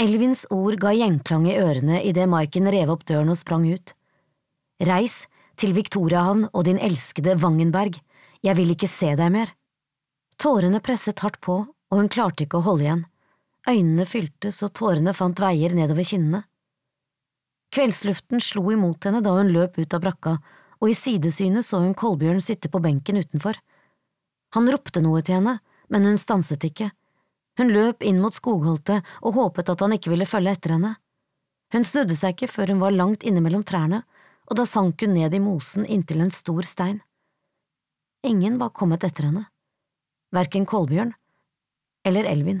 Elvins ord ga gjenklang i ørene i det Maiken rev opp døren og sprang ut. Reis til Victoriahavn og din elskede Vangenberg, jeg vil ikke se deg mer. Tårene presset hardt på, og hun klarte ikke å holde igjen. Øynene fyltes og tårene fant veier nedover kinnene. Kveldsluften slo imot henne da hun løp ut av brakka, og i sidesynet så hun Kolbjørn sitte på benken utenfor. Han ropte noe til henne, men hun stanset ikke. Hun løp inn mot skogholtet og håpet at han ikke ville følge etter henne. Hun snudde seg ikke før hun var langt inne mellom trærne, og da sank hun ned i mosen inntil en stor stein. Ingen var kommet etter henne, hverken Kolbjørn eller Elvin.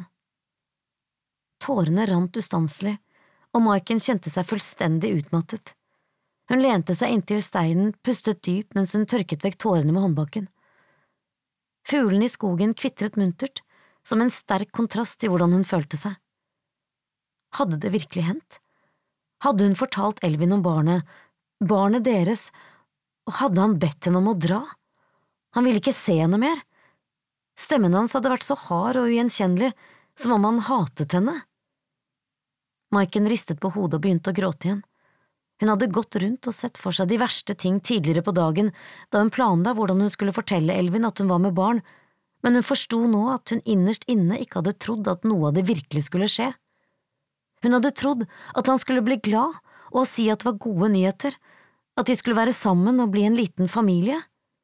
Tårene rant ustanselig, og Maiken kjente seg fullstendig utmattet. Hun lente seg inntil steinen, pustet dypt mens hun tørket vekk tårene med håndbaken. Fuglene i skogen kvitret muntert, som en sterk kontrast til hvordan hun følte seg. Hadde det virkelig hendt? Hadde hun fortalt Elvin om barnet deres, og hadde han bedt henne om å dra? Han ville ikke se henne mer. Stemmen hans hadde vært så hard og ugjenkjennelig, som om han hatet henne. Maiken ristet på hodet og begynte å gråte igjen. Hun hadde gått rundt og sett for seg de verste ting tidligere på dagen, da hun planla hvordan hun skulle fortelle Elvin at hun var med barn, men hun forstod nå at hun innerst inne ikke hadde trodd at noe av det virkelig skulle skje. Hun hadde trodd at han skulle bli glad og si at det var gode nyheter, at de skulle være sammen og bli en liten familie.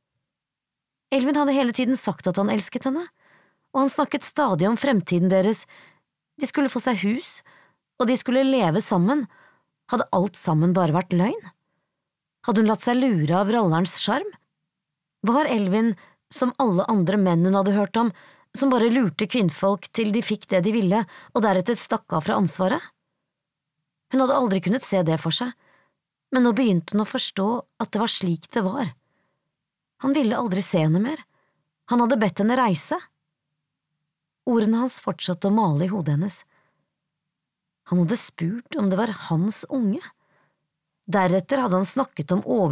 Elvin hadde hele tiden sagt at han elsket henne, og han snakket stadig om fremtiden deres. De skulle få seg hus, og de skulle leve sammen. Hadde alt sammen bare vært løgn? Hadde hun latt seg lure av rallerens sjarm? Var Elvin, som alle andre menn hun hadde hørt om, som bare lurte kvinnfolk til de fikk det de ville, og deretter stakk av fra ansvaret? Hun hadde aldri kunnet se det for seg, men nå begynte hun å forstå at det var slik det var. Han ville aldri se henne mer. Han hadde bedt henne reise. Ordene hans fortsatte å male i hodet hennes. Han hadde spurt om det var hans unge. Deretter hadde han snakket om